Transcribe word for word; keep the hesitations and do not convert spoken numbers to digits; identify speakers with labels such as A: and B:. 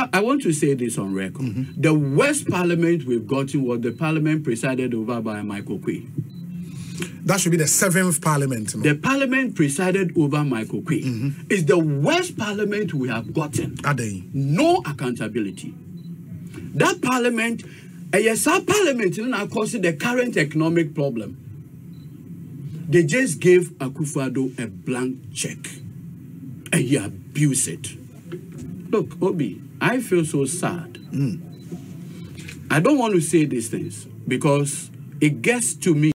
A: I, I want to say this on record. Mm-hmm. The worst parliament we've gotten was the parliament presided over by Michael Quay.
B: That should be the seventh parliament. No?
A: The parliament presided over Michael Quay mm-hmm. is the worst parliament we have gotten.
B: Are they?
A: No accountability. That parliament, a yes, our parliament is not causing the current economic problem. They just gave Akufo-Addo a blank check and he abused it. Look, Obi, I feel so sad. Mm. I don't want to say these things because it gets to me.